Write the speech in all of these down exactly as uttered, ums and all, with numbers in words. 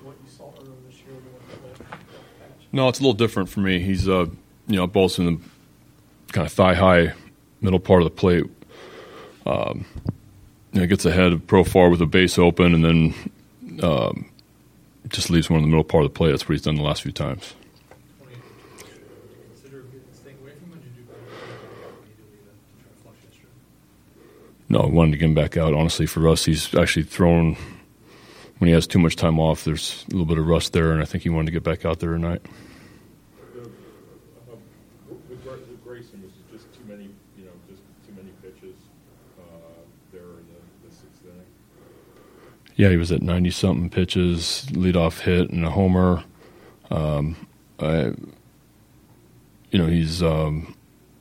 what you saw earlier this year? No, it's a little different for me. He's, uh, you know, balls in the kind of thigh-high middle part of the plate. Um, you know, gets ahead of Profar with a base open, and then um, just leaves one in the middle part of the plate. That's what he's done the last few times. No, we wanted to get him back out. Honestly, for us, he's actually thrown when he has too much time off. There's a little bit of rust there, and I think he wanted to get back out there tonight. Uh, with, with Grayson, was it just too many, you know, just too many pitches uh, there in the, the sixth inning? Yeah, he was at ninety-something pitches, leadoff hit, and a homer. Um, I, you know, he's. Um,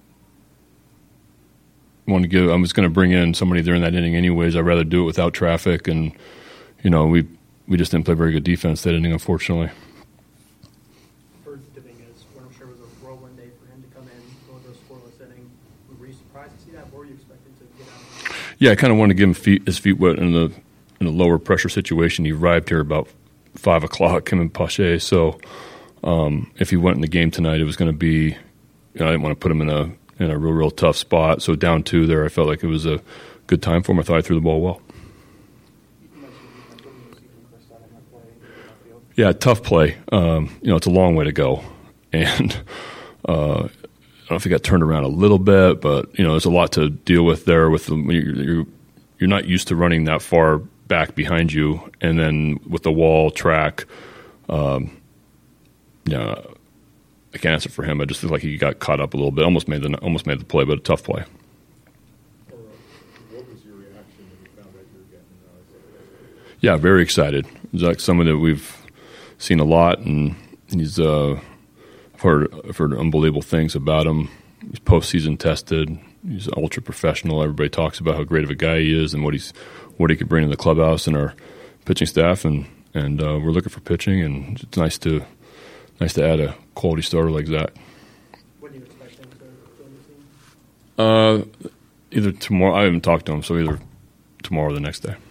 Want to give. I was going to bring in somebody during that inning, anyways. I'd rather do it without traffic, and you know, we we just didn't play very good defense that inning, unfortunately. First inning is what I'm sure was a whirlwind day for him to come in, go into a scoreless inning. Were you surprised to see that? What were you expecting to get out? Yeah, I kind of wanted to give him feet, his feet wet in the in a lower pressure situation. He arrived here about five o'clock, him and Pache. So um, if he went in the game tonight, it was going to be. You know, I didn't want to put him in a. in a real, real tough spot. So down two there, I felt like it was a good time for him. I thought I threw the ball well. Yeah, tough play. Um, you know, it's a long way to go. And uh, I don't know if he got turned around a little bit, but, you know, there's a lot to deal with there. With the, you're, you're not used to running that far back behind you. And then with the wall track, um, yeah, I can't answer for him. I just feel like he got caught up a little bit. Almost made the almost made the play, but a tough play. What was your reaction when you found out you were getting? Uh, yeah, very excited. He's like someone that we've seen a lot, and he's. Uh, I've heard I've heard unbelievable things about him. He's postseason tested. He's ultra professional. Everybody talks about how great of a guy he is and what he's what he could bring to the clubhouse and our pitching staff. And and uh, we're looking for pitching, and it's nice to. Nice to add a quality starter like Zach. What do you expect him to join the team? Uh, either tomorrow. I haven't talked to him, so either tomorrow or the next day.